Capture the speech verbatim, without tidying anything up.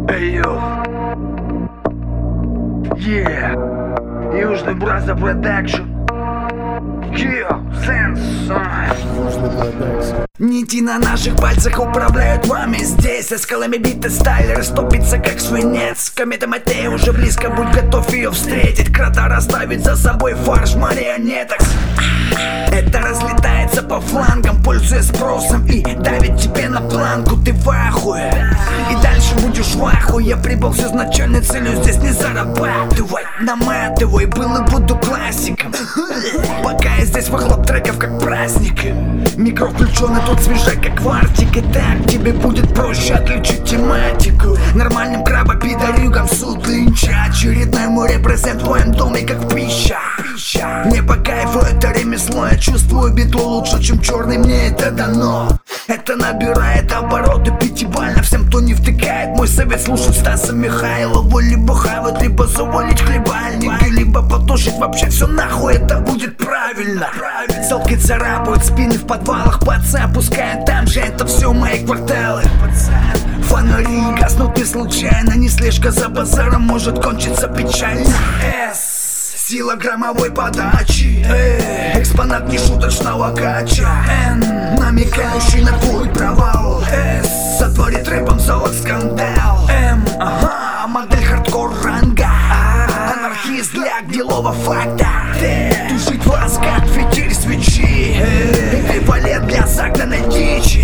Эй, йо. Yeah. Южный Браза Продакшн. Yeah, Sensei. Нити на наших пальцах управляют вами здесь. Со скалами биты сталь растопится как свинец. Комета Матея уже близко, будь готов ее встретить. Кратер оставить за собой фарш марионеток. Это разлетается по флангам, пользуясь спросом, и давит тебе на планку. Ты в ахуе, и дальше будешь в ахуе. Я прибыл с изначальной целью здесь не зарабатывать. Наматывай, был и буду классиком. Пока я здесь выхлоп треков как праздник. Микро включен и тут свежак как в Арктике. Так тебе будет проще отличить тематику. Нормальным краба-пидорюгам суд линча. Очередной море презент в твоем доме как пища. Мне по кайфу это ремесло. Я чувствую биту лучше, чем черный, мне это дано. Это набирает обороты пятибально. Всем, кто не втыкает, мой совет слушать Стаса Михайлова. Либо хавать, либо завалить хлебальники, либо потушить вообще все нахуй, это будет правильно. Селки царапают спины в подвалах, пацы опускают там же, это все мои кварталы. Фонари гаснут не случайно, не слежка за базаром может кончиться печально. С сила громовой подачи, э, экспонат нешуточного кача. Н намекающий на твой провал. С сотворит рэпом золот скандал. М ага, модель хардкор ранга. А, анархист для гнилого факта. Т тушить вас как фитиль свечи. Эквивалент для загнанной дичи.